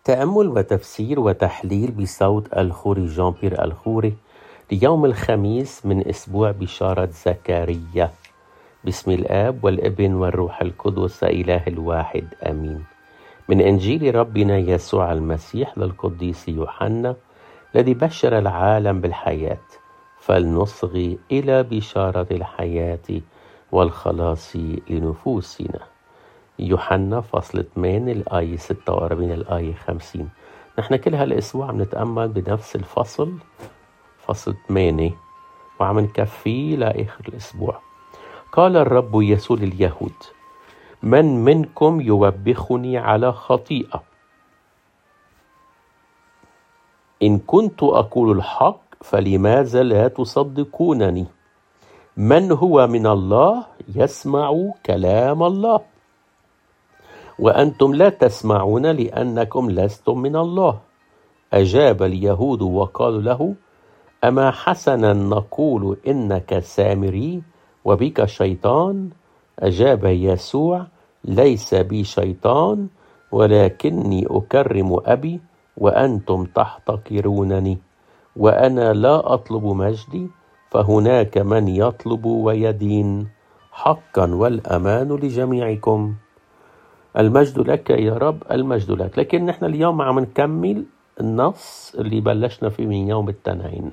تأمل وتفسير وتحليل بصوت الخوري جان بيير الخوري ليوم الخميس من أسبوع بشارة زكريا. بسم الآب والابن والروح القدس إله الواحد آمين. من إنجيل ربنا يسوع المسيح للقديس يوحنا الذي بشر العالم بالحياة، فلنصغي إلى بشارة الحياة والخلاص لنفوسنا. يوحنا فصل 8 الآية 46 الآية 50. نحن كل هالأسبوع عم نتأمل بنفس الفصل، فصل 8، وعم نكفيه لآخر الأسبوع. قال الرب يسوع لليهود: من منكم يوبخني على خطيئة؟ إن كنت أقول الحق فلماذا لا تصدقونني؟ من هو من الله يسمع كلام الله، وأنتم لا تسمعون لأنكم لستم من الله. أجاب اليهود وقالوا له: أما حسنا نقول إنك سامري وبك شيطان؟ أجاب يسوع: ليس بي شيطان، ولكني أكرم أبي وأنتم تحتقرونني. وأنا لا أطلب مجدي، فهناك من يطلب ويدين. حقا والأمان لجميعكم. المجد لك يا رب، المجد لك. لكن نحن اليوم عم نكمل النص اللي بلشنا فيه من يوم التنين.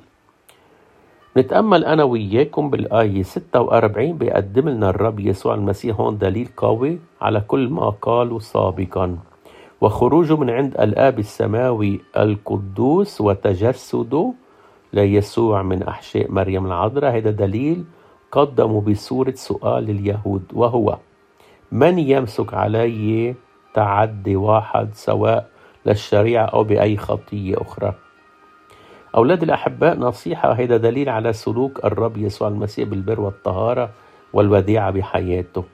نتأمل أنا وياكم بالآية 46. بيقدم لنا الرب يسوع المسيح هون دليل قوي على كل ما قاله سابقا، وخروجه من عند الآب السماوي القدوس وتجسده ليسوع من أحشاء مريم العذراء. هذا دليل قدمه بصورة سؤال لليهود، وهو: من يمسك علي تعدي واحد سواء للشريعة أو بأي خطية أخرى؟ أولاد الأحباء، نصيحة، هذا دليل على سلوك الرب يسوع المسيح بالبر والطهارة والوديعة بحياته،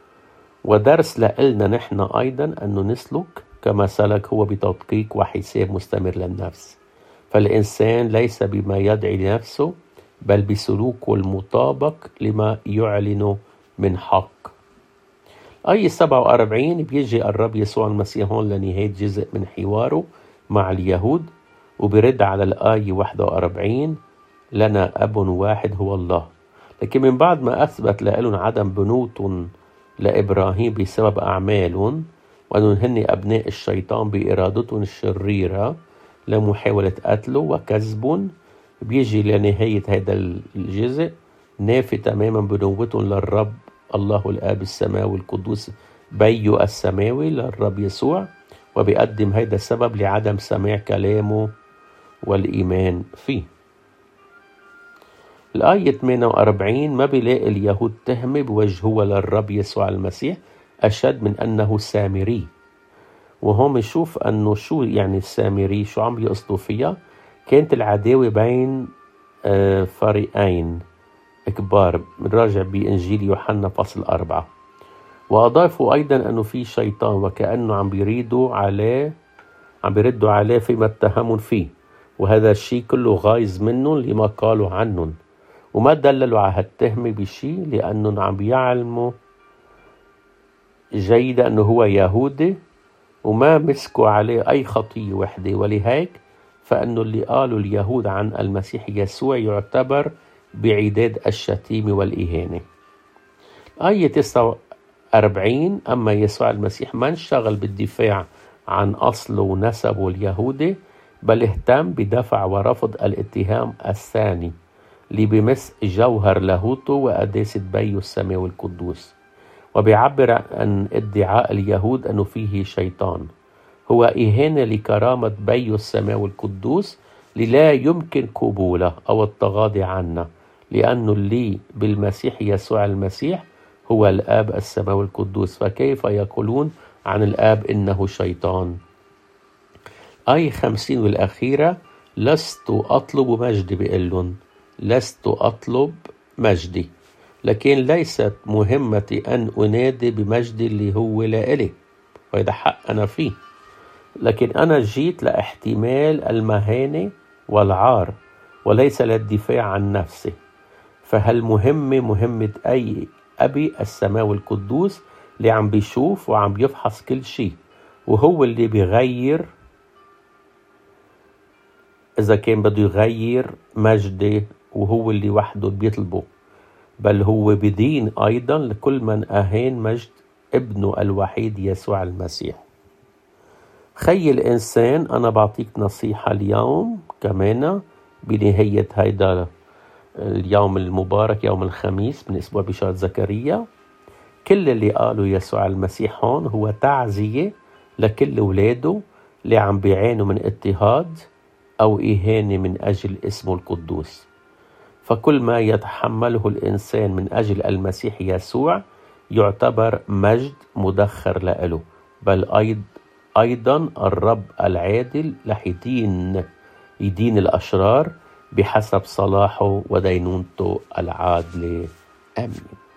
ودرس لنا نحن أيضا أنه نسلك كما سلك هو بتدقيق وحساب مستمر للنفس. فالإنسان ليس بما يدعي لنفسه، بل بسلوكه المطابق لما يعلن من حق. آية 47 بيجي الرب يسوع المسيح هون لنهاية جزء من حواره مع اليهود، وبرد على الآية 41: لنا أب واحد هو الله. لكن من بعد ما أثبت لهم عدم بنوت لإبراهيم بسبب أعمالهم، وأنهم هن أبناء الشيطان بإرادتهم الشريرة لمحاولة قتله وكذبهم، بيجي لنهاية هذا الجزء نافي تماما بنوتهم للرب الله الآب السماوي القدوس بيو السماوي للرب يسوع، وبيقدم هذا السبب لعدم سماع كلامه والإيمان فيه. الآية 48 ما بيلاقي اليهود تهمة بوجهه للرب يسوع المسيح أشد من أنه سامري. وهم يشوف أنه شو يعني السامري، شو عم بيقصدوا فيها. كانت العداوة بين فريقين كبار، بنراجع بإنجيل يوحنا فصل 4. وأضافوا أيضا أنه في شيطان، وكأنه عم بيردوا عليه فيما اتهموا فيه، وهذا الشيء كله غايز منهم لما قالوا عنهم، وما دللوا على هالتهمة بشيء، لأنهم عم بيعلموا جيدا أنه هو يهودي وما مسكوا عليه أي خطية وحدة. ولهيك فأنه اللي قالوا اليهود عن المسيح يسوع يعتبر بعداد الشتيمة والإهانة. آية 49: أما يسوع المسيح ما انشغل بالدفاع عن أصله ونسبه اليهودي، بل اهتم بدفع ورفض الاتهام الثاني اللي بمس جوهر لاهوته وقداسة بيه السماوي القدوس. وبيعبر عن ادعاء اليهود أنه فيه شيطان هو إهانة لكرامة بيه السماوي القدوس، لا يمكن قبوله أو التغاضي عنه، لأنه اللي بالمسيح يسوع المسيح هو الآب السماوي القدوس، فكيف يقولون عن الآب إنه شيطان؟ آية 50 والأخيرة: لست أطلب مجدي، بيقولون لست أطلب مجدي، لكن ليست مهمتي أن أنادي بمجدي اللي هو لإلي، وهذا حق أنا فيه، لكن أنا جيت لاحتمال المهانة والعار وليس للدفاع عن نفسي. فهالمهمة مهمة أي أبي السماوي القدوس اللي عم بيشوف وعم بيفحص كل شيء، وهو اللي بيغير إذا كان بده يغير مجده وهو اللي وحده بيطلبه، بل هو بدين أيضا لكل من أهين مجد ابنه الوحيد يسوع المسيح. خي الإنسان، أنا بعطيك نصيحة اليوم كمان بنهاية هيدا اليوم المبارك، يوم الخميس من أسبوع بشارة زكريا. كل اللي قالوا يسوع المسيح هون هو تعزية لكل ولاده اللي عم بيعانوا من اضطهاد أو إهانة من أجل اسمه القدوس. فكل ما يتحمله الإنسان من أجل المسيح يسوع يعتبر مجد مدخر له، بل أيضا الرب العادل رح يدين الأشرار بحسب صلاحه ودينونته العادلة. آمين.